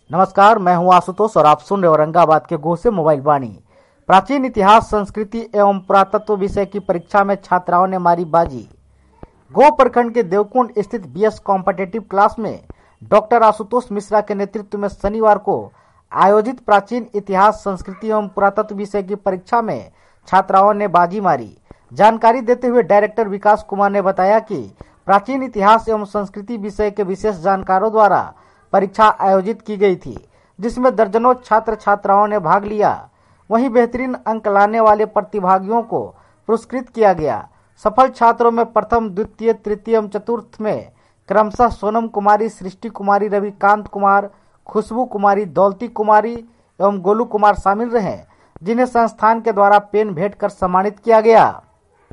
नमस्कार, मैं हूं आशुतोष और आप सुन रहे औरंगाबाद के गो से मोबाइल वाणी। प्राचीन इतिहास, संस्कृति एवं पुरातत्व विषय की परीक्षा में छात्राओं ने मारी बाजी। गो प्रखंड के देवकुंड स्थित बीएस कॉम्पिटिटिव क्लास में डॉक्टर आशुतोष मिश्रा के नेतृत्व में शनिवार को आयोजित प्राचीन इतिहास, संस्कृति एवं पुरातत्व विषय की परीक्षा में छात्राओं ने बाजी मारी। जानकारी देते हुए डायरेक्टर विकास कुमार ने बताया कि प्राचीन इतिहास एवं संस्कृति विषय के विशेष जानकारों द्वारा परीक्षा आयोजित की गई थी, जिसमें दर्जनों छात्र छात्राओं ने भाग लिया। वहीं बेहतरीन अंक लाने वाले प्रतिभागियों को पुरस्कृत किया गया। सफल छात्रों में प्रथम, द्वितीय, तृतीय एवं चतुर्थ में क्रमशः सोनम कुमारी, सृष्टि कुमारी, रविकांत कुमार, खुशबू कुमारी, दौलती कुमारी एवं गोलू कुमार शामिल रहे, जिन्हें संस्थान के द्वारा पेन भेंट कर सम्मानित किया गया।